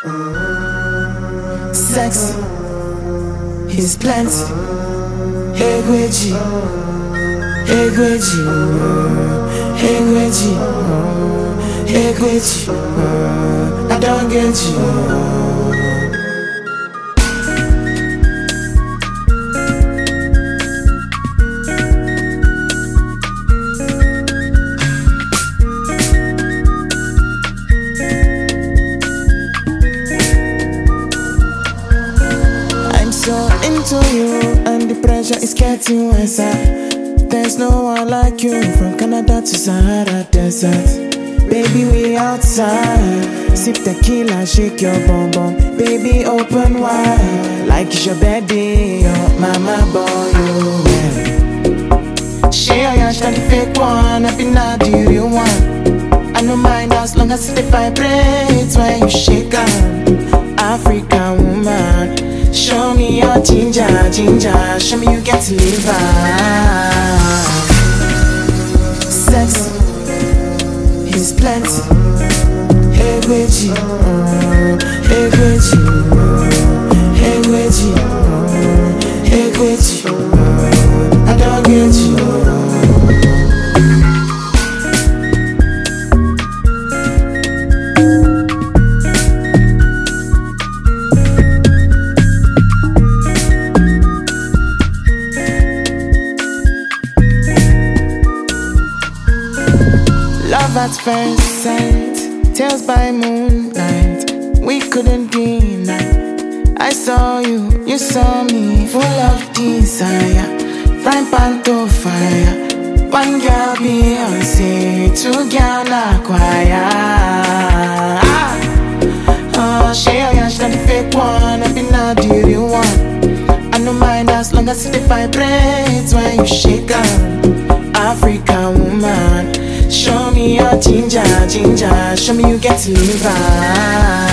Sexy, he's plenty. Egweji, Egweji, Egweji, Egweji, I don't get you. So into you, and the pressure is getting worse. There's no one like you from Canada to Sahara Desert. Baby, we outside. Sip tequila, shake your bum bum. Baby, open wide, like it's your birthday, oh mama boy, oh yeah. Share your yash, not the fake one. I be not the real one. I don't mind as long as it vibrates when you shake on. African woman, show me your ginger, ginger. Show me you get to live. Sex is plenty. Egweji, Egweji, Egweji, Egweji, I don't get you. Love at first sight, tales by moonlight. We couldn't deny. I saw you, you saw me, full of desire. Frying pan to fire. One girl Beyonce, two girl La Choir. Oh, share yash, not the fake one. I be not the real one. I don't mind as long as it vibrates when you shake on. African woman, show me your ginger, ginger. Show me you get to live.